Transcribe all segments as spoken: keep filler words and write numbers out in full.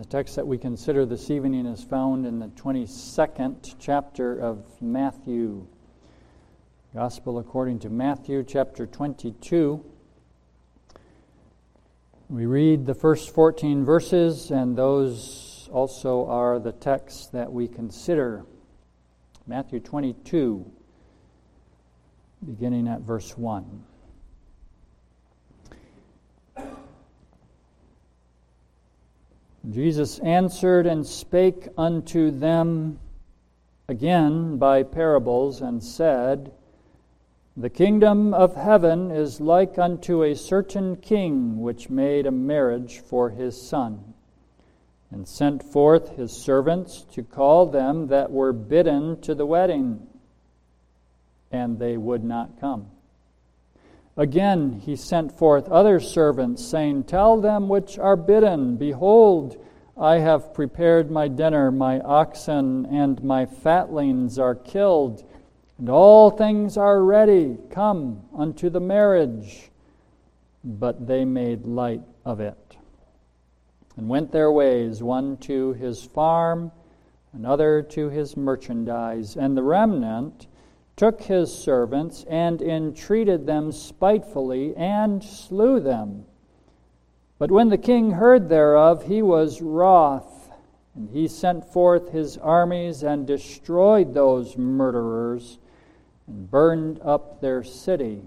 text that we consider this evening is found in the twenty-second chapter of Matthew. Gospel according to Matthew, chapter twenty-two. We read the first fourteen verses, and those also are the texts that we consider. Matthew twenty-two, beginning at verse one. Jesus answered and spake unto them again by parables, and said, The kingdom of heaven is like unto a certain king, which made a marriage for his son, and sent forth his servants to call them that were bidden to the wedding, and they would not come. Again he sent forth other servants, saying, Tell them which are bidden, Behold, I have prepared my dinner, my oxen and my fatlings are killed, and all things are ready. Come unto the marriage. But they made light of it, and went their ways, one to his farm, another to his merchandise, and the remnant took his servants, and entreated them spitefully, and slew them. But when the king heard thereof, he was wroth, and he sent forth his armies, and destroyed those murderers, and burned up their city.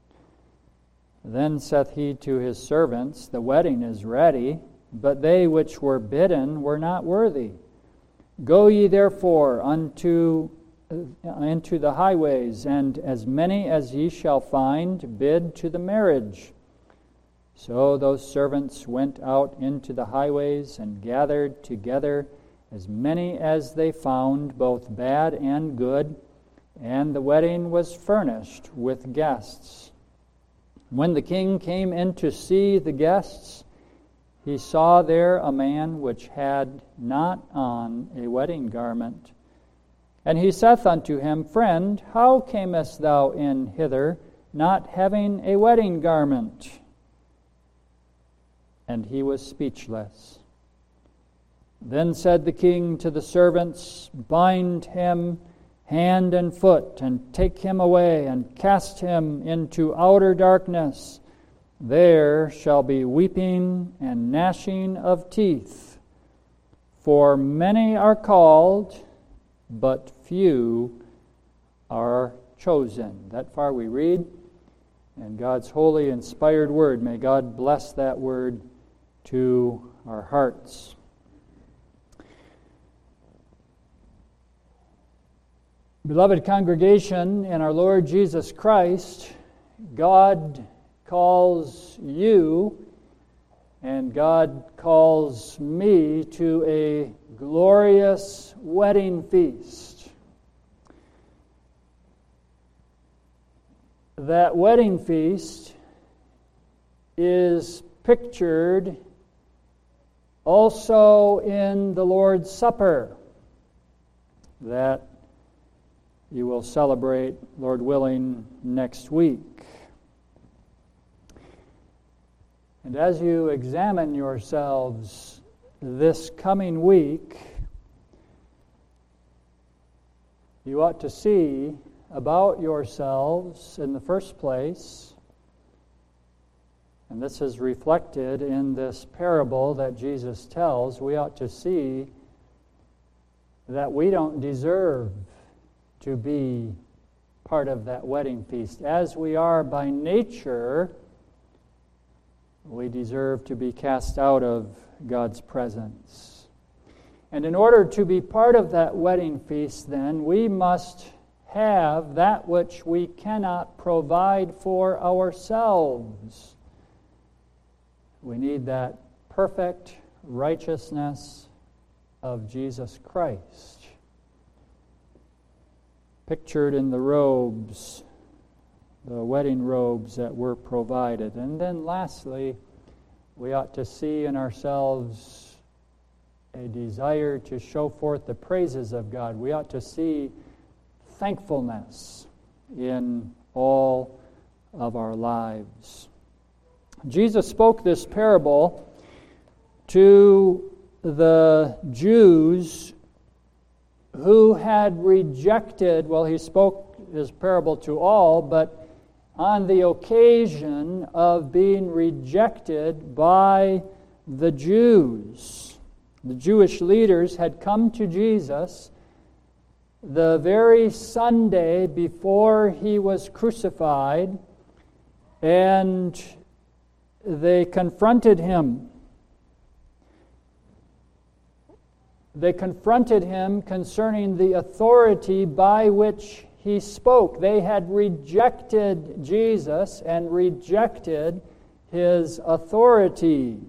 Then saith he to his servants, The wedding is ready, but they which were bidden were not worthy. Go ye therefore unto into the highways, and as many as ye shall find, bid to the marriage. So those servants went out into the highways, and gathered together as many as they found, both bad and good, and the wedding was furnished with guests. When the king came in to see the guests, he saw there a man which had not on a wedding garment. And he saith unto him, Friend, how camest thou in hither, not having a wedding garment? And he was speechless. Then said the king to the servants, Bind him hand and foot, and take him away, and cast him into outer darkness. There shall be weeping and gnashing of teeth. For many are called, but few are chosen. That far we read, and God's holy, inspired word. May God bless that word to our hearts. Beloved congregation in our Lord Jesus Christ, God calls you and God calls me to a glorious wedding feast. That wedding feast is pictured also in the Lord's Supper that you will celebrate, Lord willing, next week. And as you examine yourselves this coming week, you ought to see about yourselves in the first place, and this is reflected in this parable that Jesus tells, we ought to see that we don't deserve to be part of that wedding feast. As we are by nature, we deserve to be cast out of God's presence. And in order to be part of that wedding feast, then, we must have that which we cannot provide for ourselves. We need that perfect righteousness of Jesus Christ, pictured in the robes, the wedding robes that were provided. And then lastly, we ought to see in ourselves a desire to show forth the praises of God. We ought to see thankfulness in all of our lives. Jesus spoke this parable to the Jews who had rejected, well, he spoke his parable to all, but on the occasion of being rejected by the Jews. The Jewish leaders had come to Jesus the very Sunday before he was crucified, and they confronted him. They confronted him concerning the authority by which he spoke. They had rejected Jesus and rejected his authority.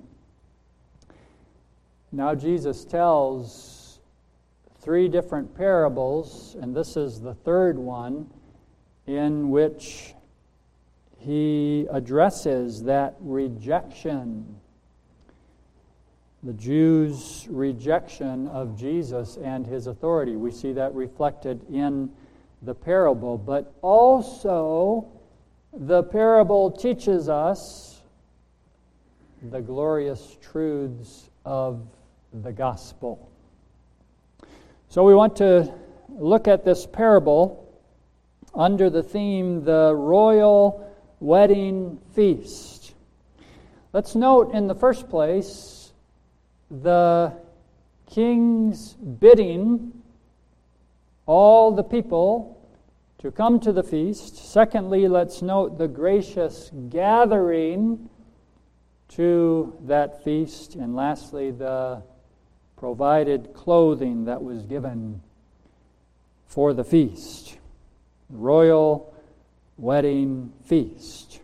Now Jesus tells three different parables, and this is the third one in which he addresses that rejection. The Jews' rejection of Jesus and his authority. We see that reflected in the parable, but also the parable teaches us the glorious truths of the gospel. So we want to look at this parable under the theme, the royal wedding feast. Let's note in the first place the king's bidding all the people to come to the feast. Secondly, let's note the gracious gathering to that feast. And lastly, the provided clothing that was given for the feast. The royal wedding feast.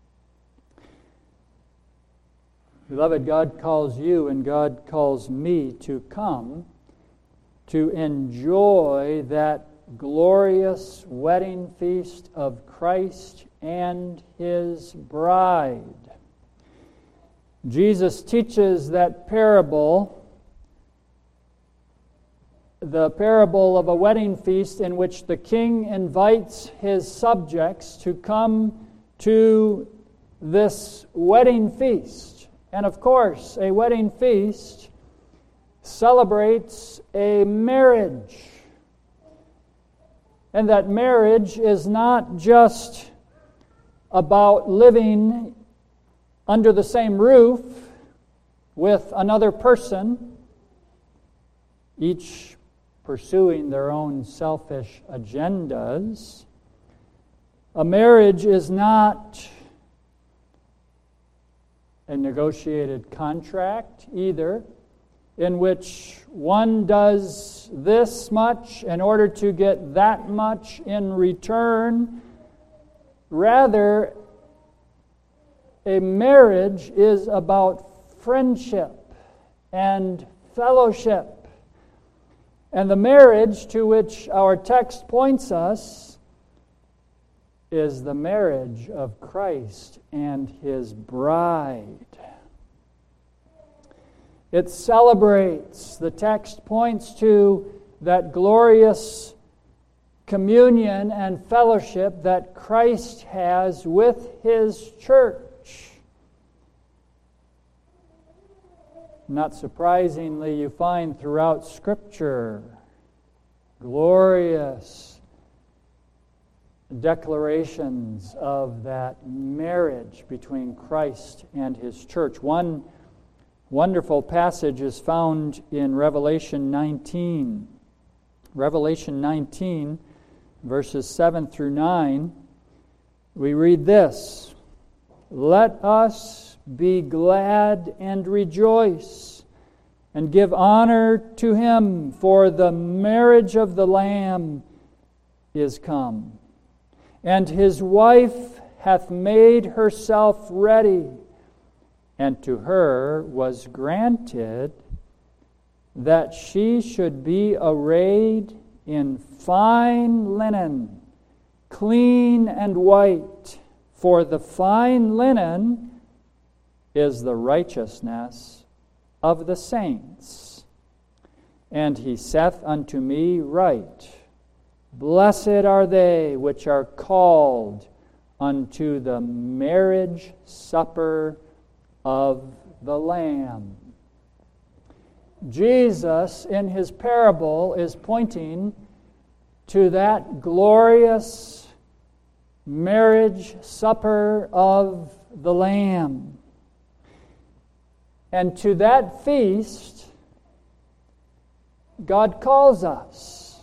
Beloved, God calls you and God calls me to come to enjoy that glorious wedding feast of Christ and his bride. Jesus teaches that parable, the parable of a wedding feast in which the king invites his subjects to come to this wedding feast. And of course, a wedding feast celebrates a marriage. And that marriage is not just about living under the same roof with another person, each pursuing their own selfish agendas. A marriage is not a negotiated contract either, in which one does this much in order to get that much in return. Rather, a marriage is about friendship and fellowship. And the marriage to which our text points us is the marriage of Christ and his bride. It celebrates, the text points to that glorious communion and fellowship that Christ has with his church. Not surprisingly, you find throughout Scripture glorious declarations of that marriage between Christ and his church. One wonderful passage is found in Revelation nineteen. Revelation nineteen, verses seven through nine. We read this: "Let us be glad and rejoice, and give honor to him, for the marriage of the Lamb is come, and his wife hath made herself ready, and to her was granted that she should be arrayed in fine linen, clean and white, for the fine linen is the righteousness of the saints. And he saith unto me, Write, Blessed are they which are called unto the marriage supper of the Lamb." Jesus, in his parable, is pointing to that glorious marriage supper of the Lamb. And to that feast, God calls us.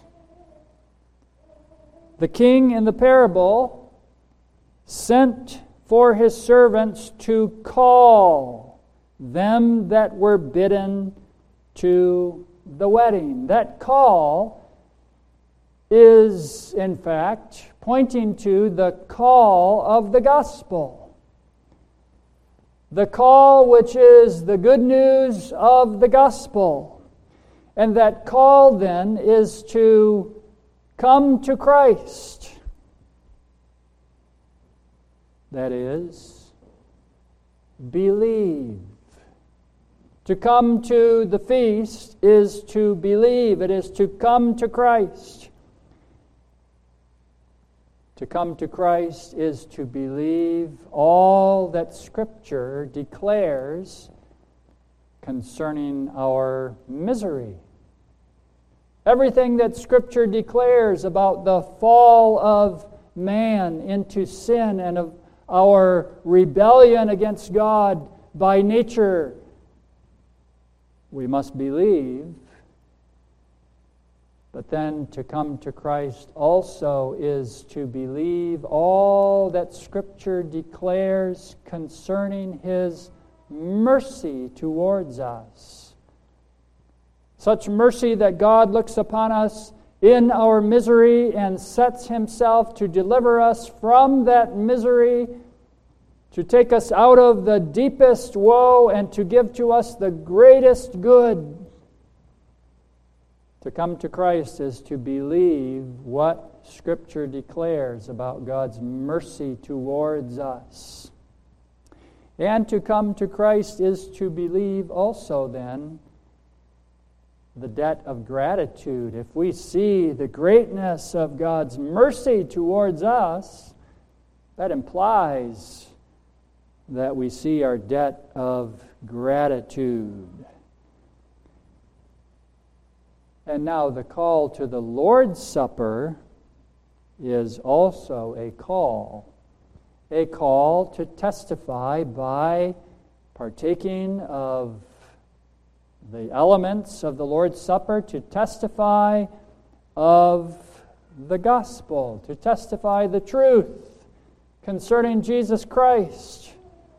The king in the parable sent for his servants to call them that were bidden to the wedding. That call is, in fact, pointing to the call of the gospel. The call which is the good news of the gospel. And that call then is to come to Christ. That is, believe. To come to the feast is to believe. It is to come to Christ. To come to Christ is to believe all that Scripture declares concerning our misery. Everything that Scripture declares about the fall of man into sin and of our rebellion against God by nature, we must believe. But then to come to Christ also is to believe all that Scripture declares concerning His mercy towards us. Such mercy that God looks upon us in our misery and sets Himself to deliver us from that misery, to take us out of the deepest woe and to give to us the greatest good. To come to Christ is to believe what Scripture declares about God's mercy towards us. And to come to Christ is to believe also then the debt of gratitude. If we see the greatness of God's mercy towards us, that implies that we see our debt of gratitude. And now the call to the Lord's Supper is also a call. A call to testify by partaking of the elements of the Lord's Supper, to testify of the gospel, to testify the truth concerning Jesus Christ,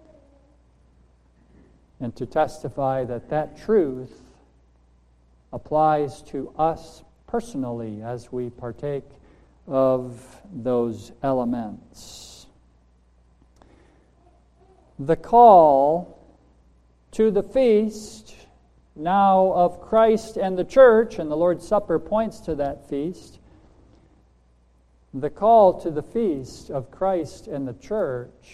and to testify that that truth applies to us personally as we partake of those elements. The call to the feast now of Christ and the church, and the Lord's Supper points to that feast. The call to the feast of Christ and the church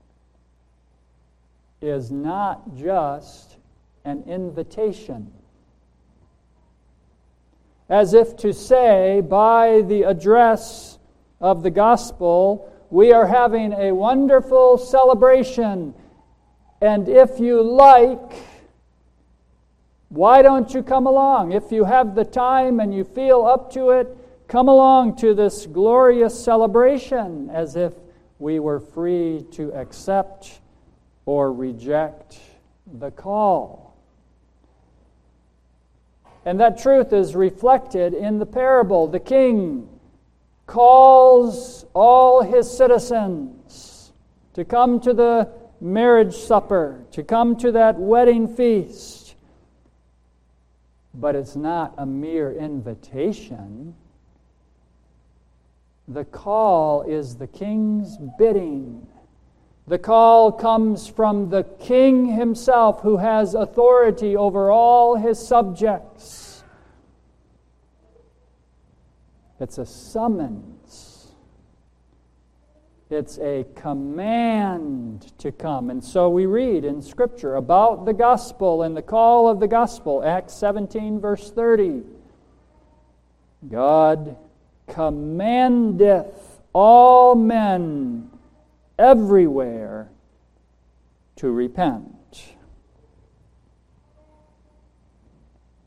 is not just an invitation, as if to say, by the address of the gospel, we are having a wonderful celebration, and if you like, why don't you come along? If you have the time and you feel up to it, come along to this glorious celebration, as if we were free to accept or reject the call. And that truth is reflected in the parable. The king calls all his citizens to come to the marriage supper, to come to that wedding feast. But it's not a mere invitation. The call is the king's bidding. The call comes from the king himself, who has authority over all his subjects. It's a summons. It's a command to come. And so we read in Scripture about the gospel and the call of the gospel. Acts seventeen, verse thirty. God commandeth all men everywhere to repent.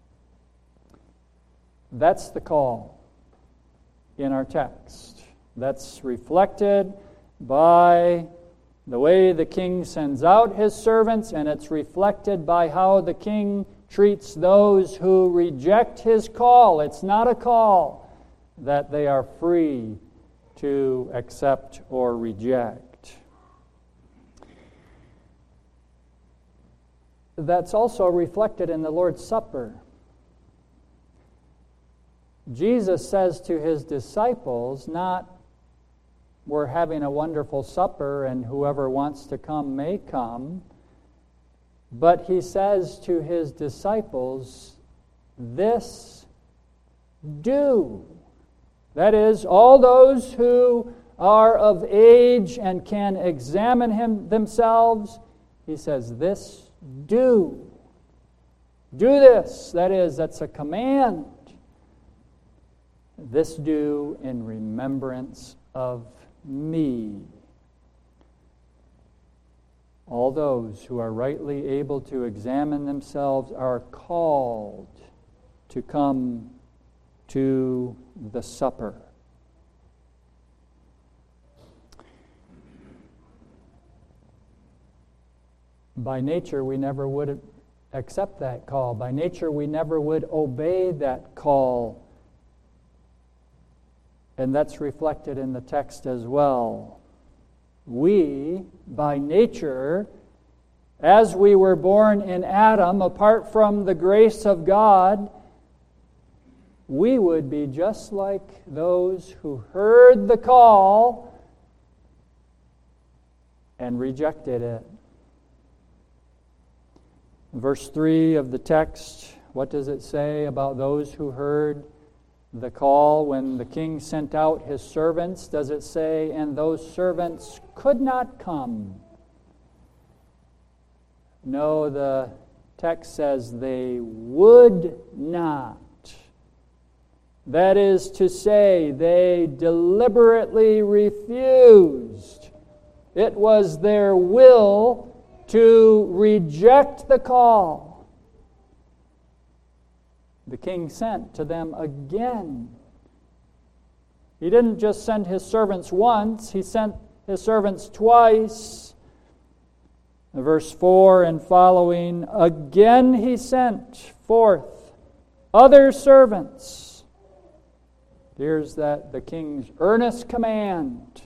That's the call in our text. That's reflected by the way the king sends out his servants, and it's reflected by how the king treats those who reject his call. It's not a call that they are free to accept or reject. That's also reflected in the Lord's Supper. Jesus says to his disciples, not, we're having a wonderful supper and whoever wants to come may come, but he says to his disciples, this do. That is, all those who are of age and can examine him themselves, he says, this do. Do this. That is, that's a command. This do in remembrance of me. All those who are rightly able to examine themselves are called to come to the supper. By nature, we never would accept that call. By nature, we never would obey that call. And that's reflected in the text as well. We, by nature, as we were born in Adam, apart from the grace of God, we would be just like those who heard the call and rejected it. Verse three of the text, what does it say about those who heard the call when the king sent out his servants? Does it say, and those servants could not come? No, the text says they would not. That is to say, they deliberately refused. It was their will to reject the call. The king sent to them again. He didn't just send his servants once, he sent his servants twice. Verse four and following, again he sent forth other servants. Here's that the king's earnest command,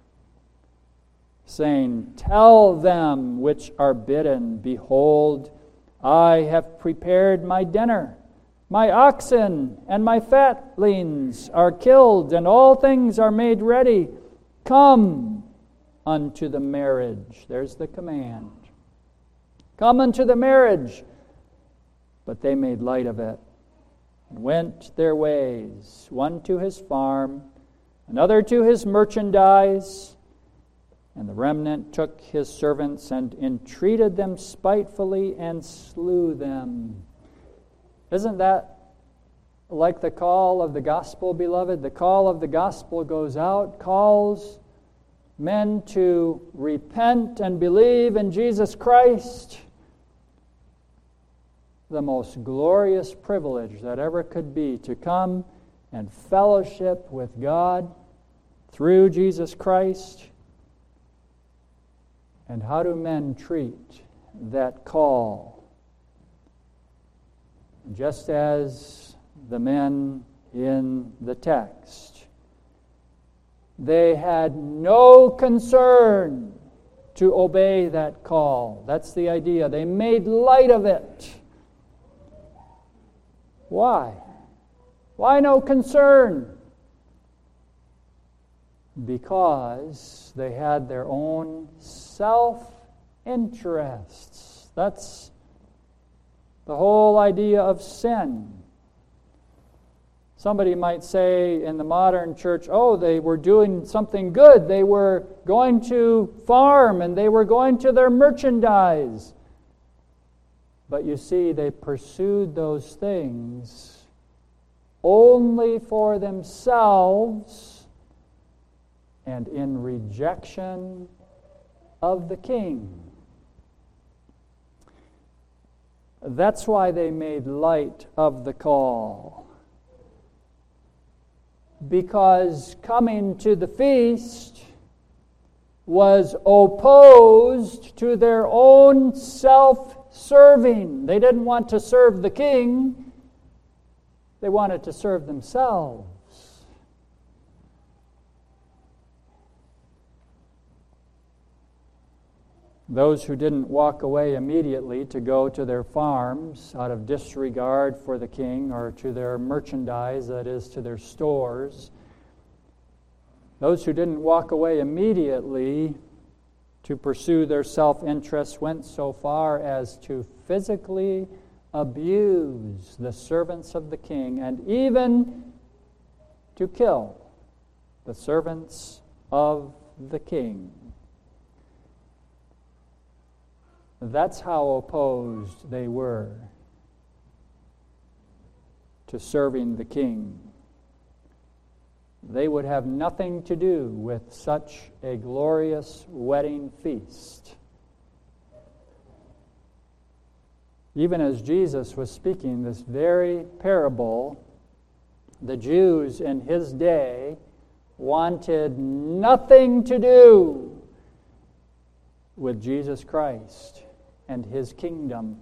saying, tell them which are bidden, behold, I have prepared my dinner. My oxen and my fatlings are killed, and all things are made ready. Come unto the marriage. There's the command. Come unto the marriage. But they made light of it and went their ways, one to his farm, another to his merchandise. And the remnant took his servants and entreated them spitefully and slew them. Isn't that like the call of the gospel, beloved? The call of the gospel goes out, calls men to repent and believe in Jesus Christ. The most glorious privilege that ever could be, to come and fellowship with God through Jesus Christ. And how do men treat that call? Just as the men in the text, they had no concern to obey that call. That's the idea. They made light of it. Why? Why no concern? Because they had their own self-interests. That's the whole idea of sin. Somebody might say in the modern church, oh, they were doing something good. They were going to farm and they were going to their merchandise. But you see, they pursued those things only for themselves and in rejection of the king. That's why they made light of the call. because coming to the feast was opposed to their own self-serving. They didn't want to serve the king. They wanted to serve themselves. Those who didn't walk away immediately to go to their farms out of disregard for the king, or to their merchandise, that is, to their stores, those who didn't walk away immediately to pursue their self-interest went so far as to physically abuse the servants of the king, and even to kill the servants of the king. That's how opposed they were to serving the king. They would have nothing to do with such a glorious wedding feast. Even as Jesus was speaking this very parable, the Jews in his day wanted nothing to do with Jesus Christ and his kingdom.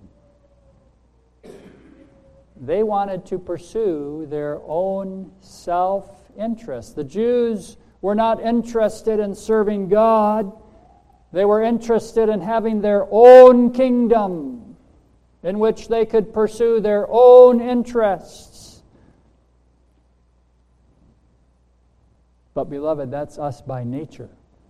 They wanted to pursue their own self-interest. The Jews were not interested in serving God. They were interested in having their own kingdom in which they could pursue their own interests. But beloved, that's us by nature.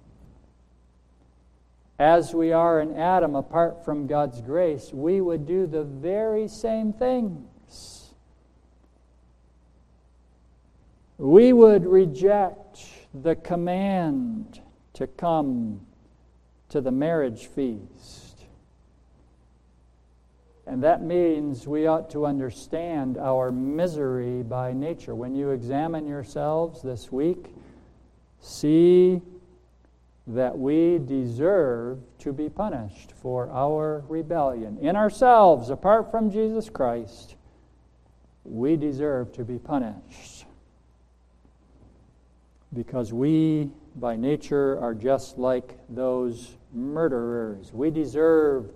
As we are in Adam, apart from God's grace, we would do the very same things. We would reject the command to come to the marriage feast. And that means we ought to understand our misery by nature. When you examine yourselves this week, see that we deserve to be punished for our rebellion. In ourselves, apart from Jesus Christ, we deserve to be punished. Because we, by nature, are just like those murderers. We deserve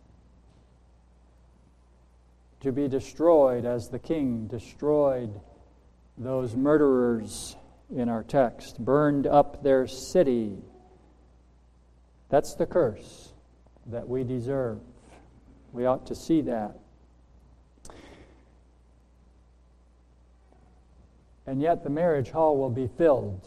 to be destroyed as the king destroyed those murderers in our text, burned up their city. That's the curse that we deserve. We ought to see that. And yet the marriage hall will be filled.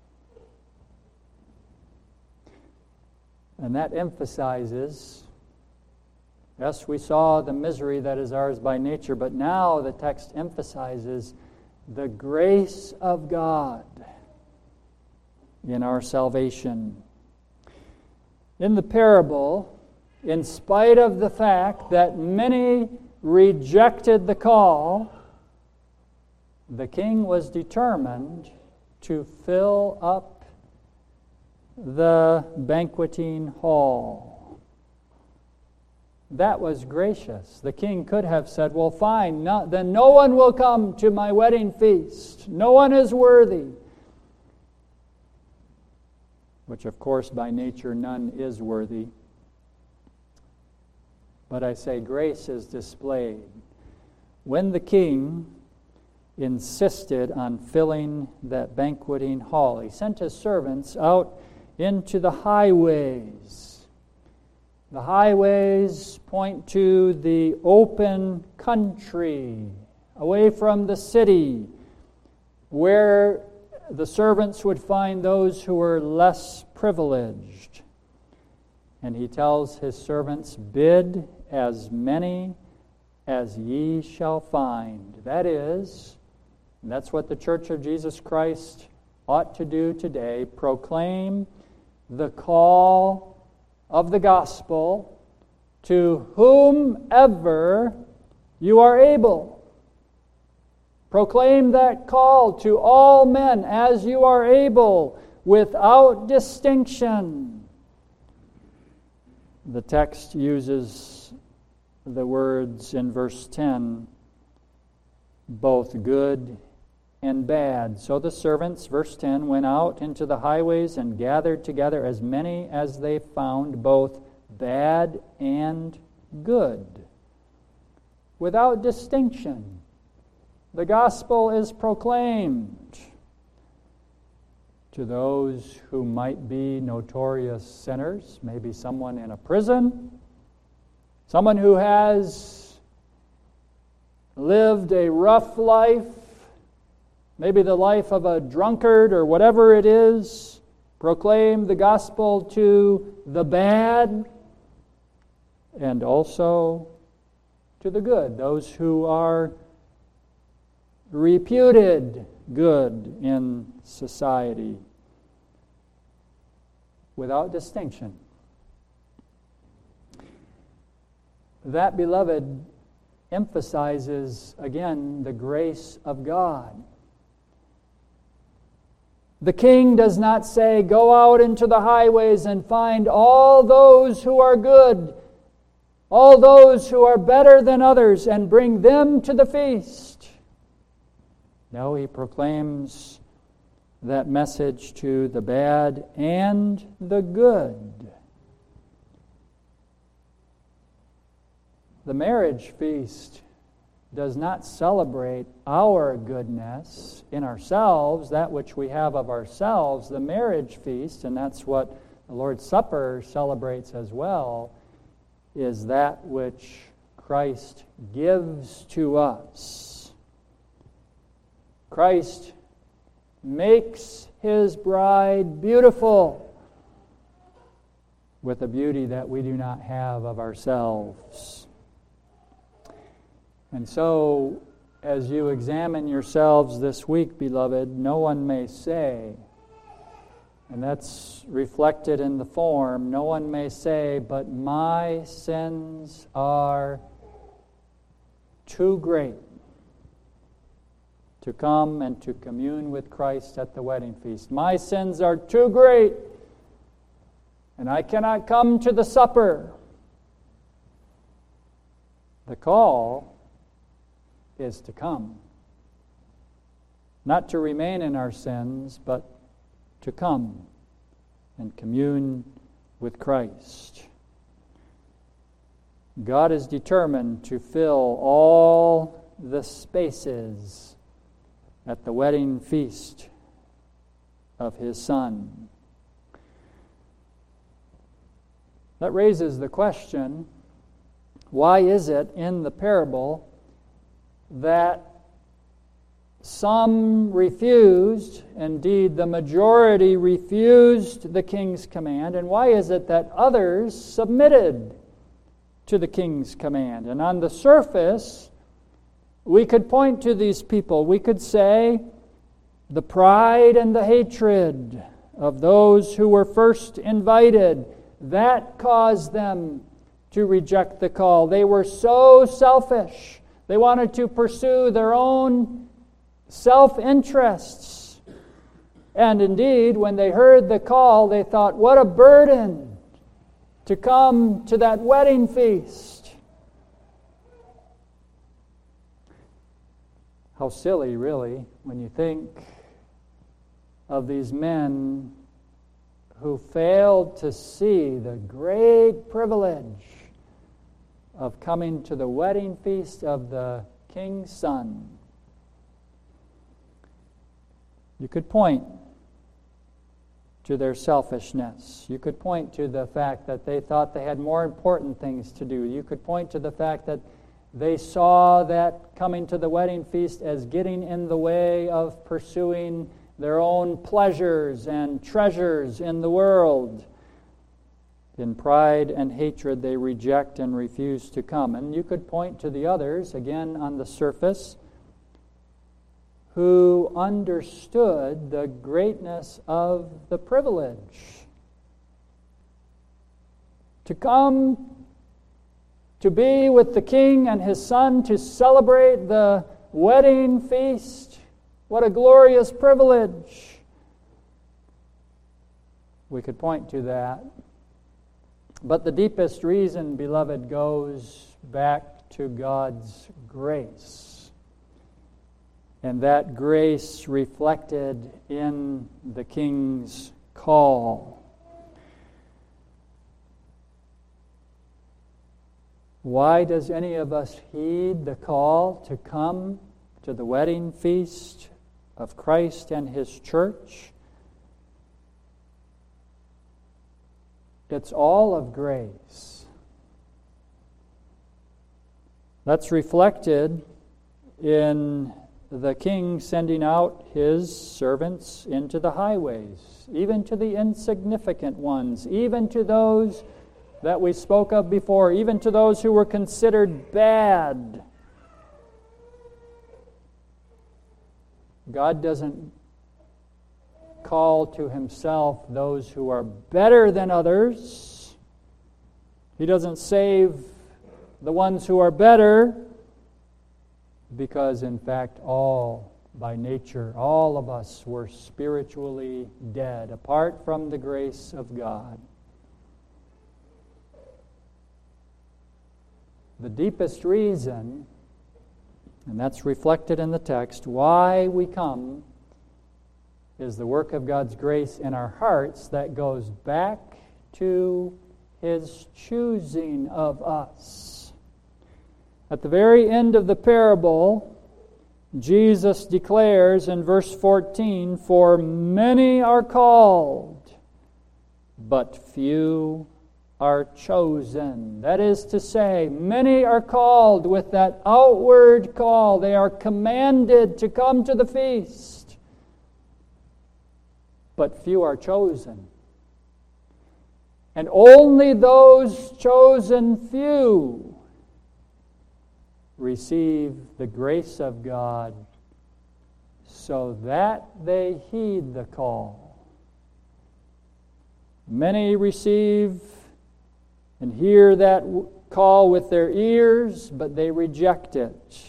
And that emphasizes, yes, we saw the misery that is ours by nature, but now the text emphasizes the grace of God in our salvation. In the parable, in spite of the fact that many rejected the call, the king was determined to fill up the banqueting hall. That was gracious. The king could have said, well, fine, no, then no one will come to my wedding feast. No one is worthy. Which, of course, by nature, none is worthy. But I say grace is displayed when the king insisted on filling that banqueting hall. He sent his servants out into the highways. The highways point to the open country, away from the city, where the servants would find those who were less privileged. And he tells his servants, bid as many as ye shall find. That is, and that's what the Church of Jesus Christ ought to do today, proclaim the call of the gospel to whomever you are able. Proclaim that call to all men as you are able, without distinction. The text uses the words in verse ten, both good and bad. So the servants, verse ten, went out into the highways and gathered together as many as they found, both bad and good, without distinction. The gospel is proclaimed to those who might be notorious sinners, maybe someone in a prison, someone who has lived a rough life, maybe the life of a drunkard or whatever it is. Proclaim the gospel to the bad and also to the good, those who are reputed good in society, without distinction. That, beloved, emphasizes again the grace of God. The king does not say, go out into the highways and find all those who are good, all those who are better than others, and bring them to the feast. No, he proclaims that message to the bad and the good. The marriage feast does not celebrate our goodness in ourselves, that which we have of ourselves. The marriage feast, and that's what the Lord's Supper celebrates as well, is that which Christ gives to us. Christ makes His bride beautiful with a beauty that we do not have of ourselves. And so, as you examine yourselves this week, beloved, no one may say, and that's reflected in the form, no one may say, but my sins are too great to come and to commune with Christ at the wedding feast. My sins are too great, and I cannot come to the supper. The call is to come. Not to remain in our sins, but to come and commune with Christ. God is determined to fill all the spaces at the wedding feast of His Son. That raises the question, why is it in the parable that some refused, indeed the majority refused the king's command, and why is it that others submitted to the king's command? And on the surface, we could point to these people. We could say the pride and the hatred of those who were first invited, that caused them to reject the call. They were so selfish. They wanted to pursue their own self-interests. And indeed, when they heard the call, they thought, what a burden to come to that wedding feast. How silly, really, when you think of these men who failed to see the great privilege of coming to the wedding feast of the King's Son. You could point to their selfishness. You could point to the fact that they thought they had more important things to do. You could point to the fact that they saw that coming to the wedding feast as getting in the way of pursuing their own pleasures and treasures in the world. In pride and hatred, they reject and refuse to come. And you could point to the others, again on the surface, who understood the greatness of the privilege to come to be with the King and His Son, to celebrate the wedding feast. What a glorious privilege. We could point to that. But the deepest reason, beloved, goes back to God's grace. and that grace reflected in the king's call. Why does any of us heed the call to come to the wedding feast of Christ and His church? It's all of grace. That's reflected in the king sending out his servants into the highways, even to the insignificant ones, even to those that we spoke of before, even to those who were considered bad. God doesn't call to Himself those who are better than others. He doesn't save the ones who are better, because in fact all, by nature, all of us were spiritually dead, apart from the grace of God. The deepest reason, and that's reflected in the text, why we come is the work of God's grace in our hearts that goes back to His choosing of us. At the very end of the parable, Jesus declares in verse fourteen, "For many are called, but few are chosen." That is to say, many are called with that outward call. They are commanded to come to the feast. But few are chosen. And only those chosen few receive the grace of God so that they heed the call. Many receive and hear that call with their ears, but they reject it.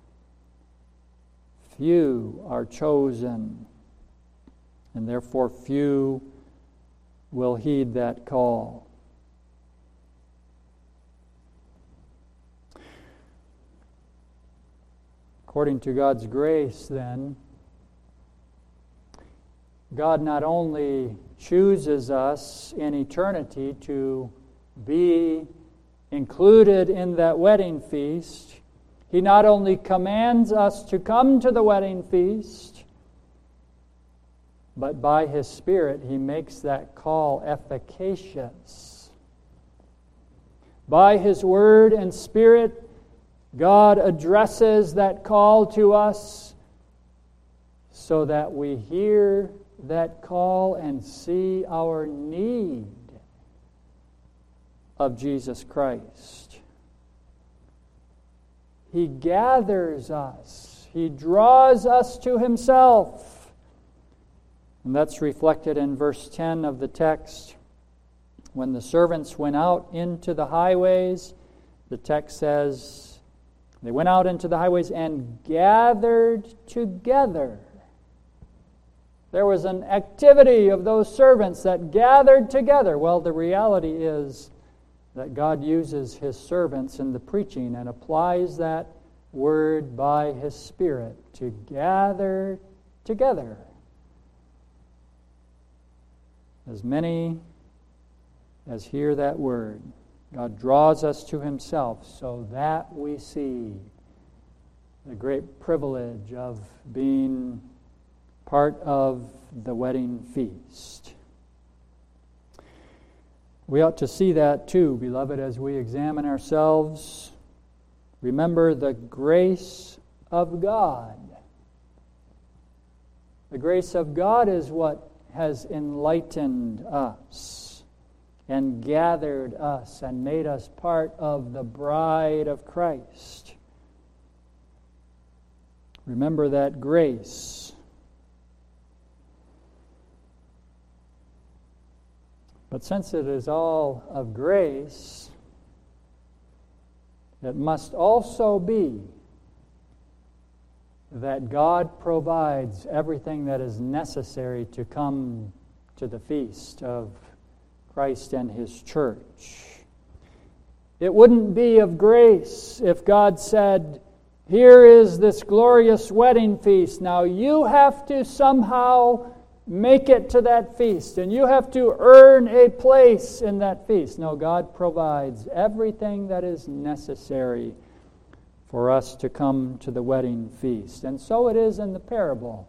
Few are chosen, and therefore few will heed that call. According to God's grace, then, God not only chooses us in eternity to be included in that wedding feast, He not only commands us to come to the wedding feast, but by His Spirit He makes that call efficacious. By His Word and Spirit, God addresses that call to us so that we hear that call and see our need of Jesus Christ. He gathers us. He draws us to Himself. And that's reflected in verse ten of the text. When the servants went out into the highways, the text says, they went out into the highways and gathered together. There was an activity of those servants that gathered together. Well, the reality is that God uses His servants in the preaching and applies that word by His Spirit to gather together. As many as hear that word, God draws us to Himself so that we see the great privilege of being part of the wedding feast. We ought to see that too, beloved, as we examine ourselves. Remember the grace of God. The grace of God is what has enlightened us and gathered us and made us part of the bride of Christ. Remember that grace. But since it is all of grace, it must also be that God provides everything that is necessary to come to the feast of Christ and His church. It wouldn't be of grace if God said, here is this glorious wedding feast. Now you have to somehow make it to that feast, and you have to earn a place in that feast. No, God provides everything that is necessary for us to come to the wedding feast. And so it is in the parable.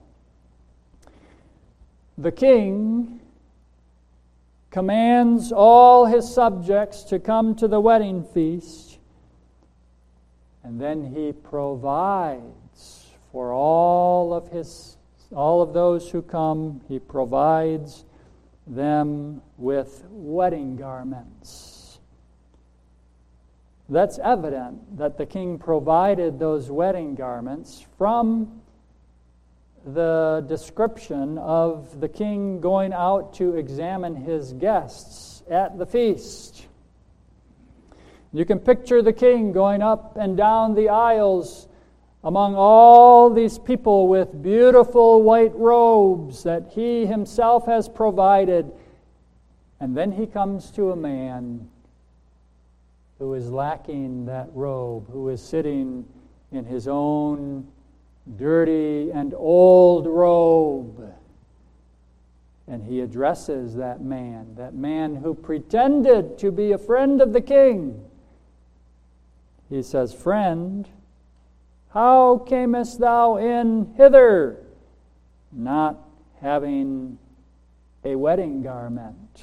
The king commands all his subjects to come to the wedding feast, and then he provides for all of his all of those who come. He provides them with wedding garments. That's evident that the king provided those wedding garments from the description of the king going out to examine his guests at the feast. You can picture the king going up and down the aisles among all these people with beautiful white robes that he himself has provided. And then he comes to a man who is lacking that robe, who is sitting in his own dirty and old robe. And he addresses that man, that man who pretended to be a friend of the king. He says, "Friend, how camest thou in hither, not having a wedding garment?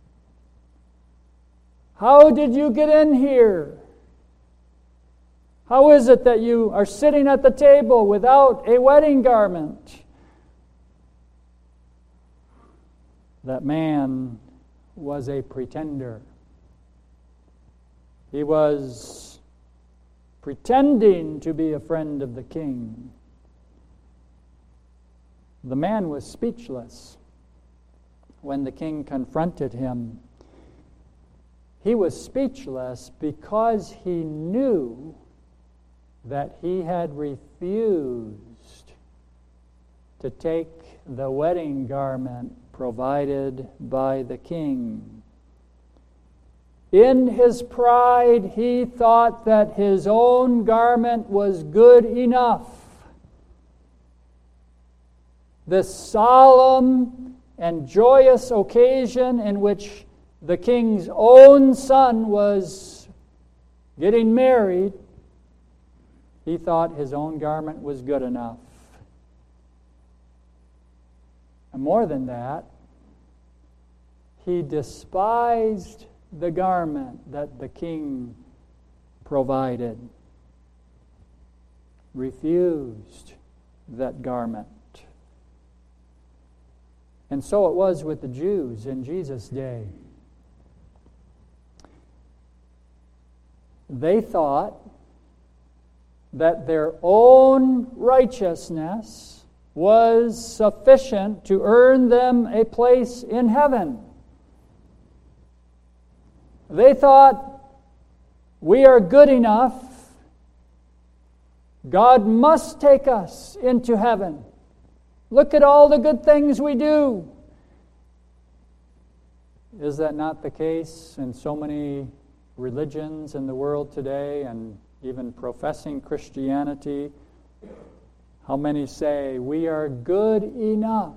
How did you get in here? How is it that you are sitting at the table without a wedding garment?" That man was a pretender. He was pretending to be a friend of the king. The man was speechless when the king confronted him. He was speechless because he knew that he had refused to take the wedding garment provided by the king. In his pride, he thought that his own garment was good enough. This solemn and joyous occasion in which the king's own son was getting married, he thought his own garment was good enough. And more than that, he despised the garment that the king provided, refused that garment. And so it was with the Jews in Jesus' day. They thought that their own righteousness was sufficient to earn them a place in heaven. They thought, we are good enough. God must take us into heaven. Look at all the good things we do. Is that not the case in so many religions in the world today, and even professing Christianity? How many say, we are good enough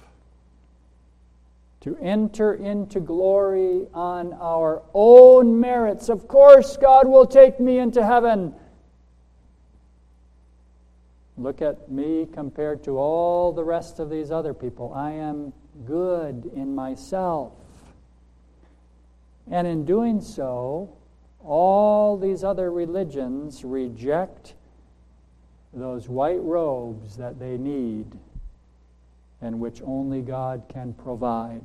to enter into glory on our own merits? Of course, God will take me into heaven. Look at me compared to all the rest of these other people. I am good in myself. And in doing so, all these other religions reject those white robes that they need and which only God can provide.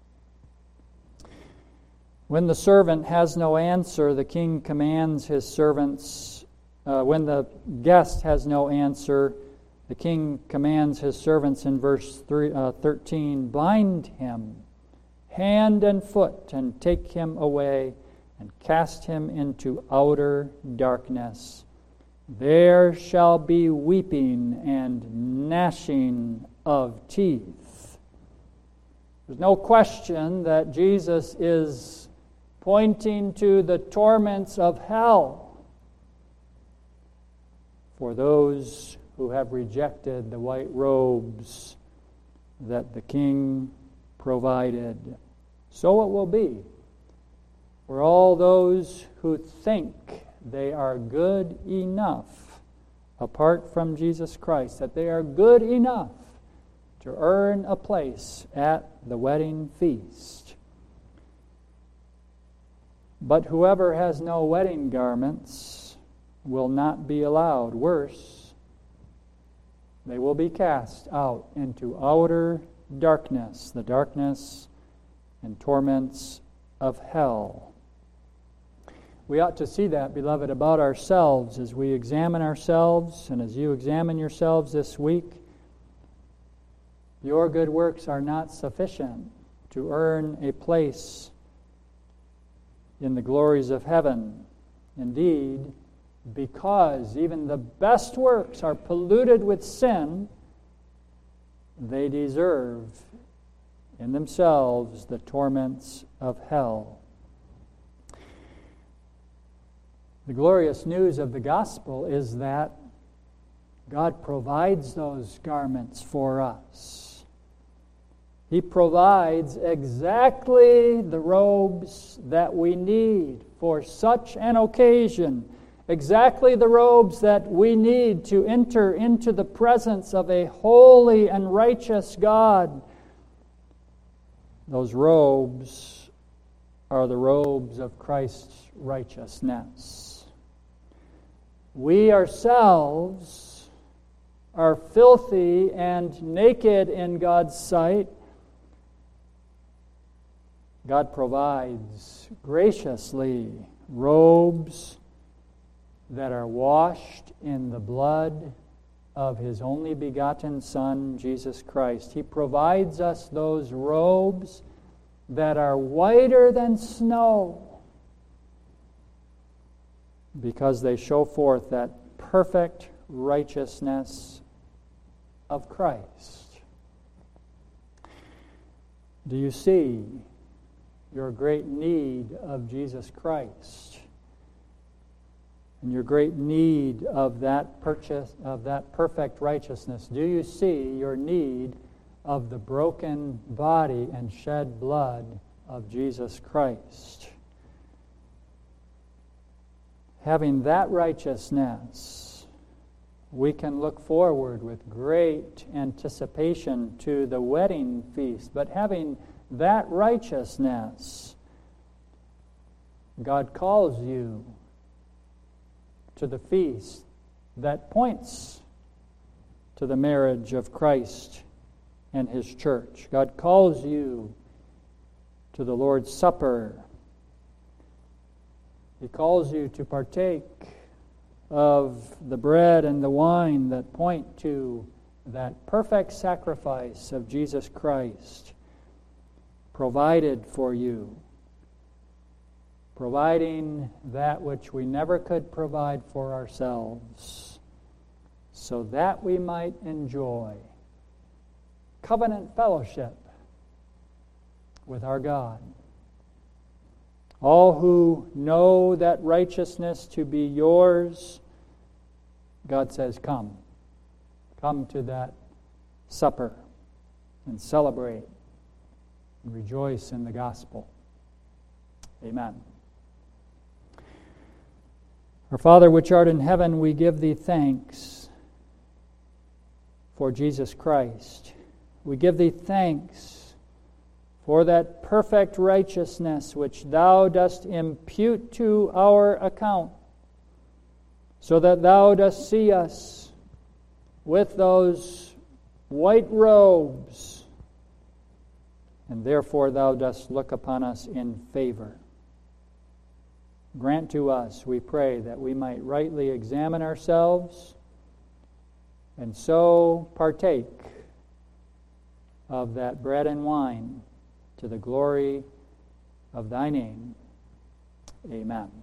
When the servant has no answer, the king commands his servants. Uh, when the guest has no answer, the king commands his servants in verse three, uh, thirteen, bind him hand and foot and take him away and cast him into outer darkness. There shall be weeping and gnashing of teeth. There's no question that Jesus is pointing to the torments of hell for those who have rejected the white robes that the King provided. So it will be for all those who think they are good enough apart from Jesus Christ, that they are good enough to earn a place at the wedding feast. But whoever has no wedding garments will not be allowed. Worse, they will be cast out into outer darkness, the darkness and torments of hell. We ought to see that, beloved, about ourselves as we examine ourselves, and as you examine yourselves this week. Your good works are not sufficient to earn a place in the glories of heaven. Indeed, because even the best works are polluted with sin, they deserve in themselves the torments of hell. The glorious news of the gospel is that God provides those garments for us. He provides exactly the robes that we need for such an occasion, exactly the robes that we need to enter into the presence of a holy and righteous God. Those robes are the robes of Christ's righteousness. We ourselves are filthy and naked in God's sight. God provides graciously robes that are washed in the blood of His only begotten Son, Jesus Christ. He provides us those robes that are whiter than snow, because they show forth that perfect righteousness of Christ. Do you see your great need of Jesus Christ, and your great need of that purchase of that perfect righteousness? Do you see your need of the broken body and shed blood of Jesus Christ? Having that righteousness, we can look forward with great anticipation to the wedding feast. But having that righteousness, God calls you to the feast that points to the marriage of Christ and His church. God calls you to the Lord's Supper. He calls you to partake of the bread and the wine that point to that perfect sacrifice of Jesus Christ provided for you, providing that which we never could provide for ourselves, so that we might enjoy covenant fellowship with our God. All who know that righteousness to be yours, God says, come. Come to that supper and celebrate and rejoice in the gospel. Amen. Our Father which art in heaven, we give Thee thanks for Jesus Christ. We give Thee thanks for that perfect righteousness which Thou dost impute to our account, so that Thou dost see us with those white robes, and therefore Thou dost look upon us in favor. Grant to us, we pray, that we might rightly examine ourselves and so partake of that bread and wine to the glory of Thy name. Amen.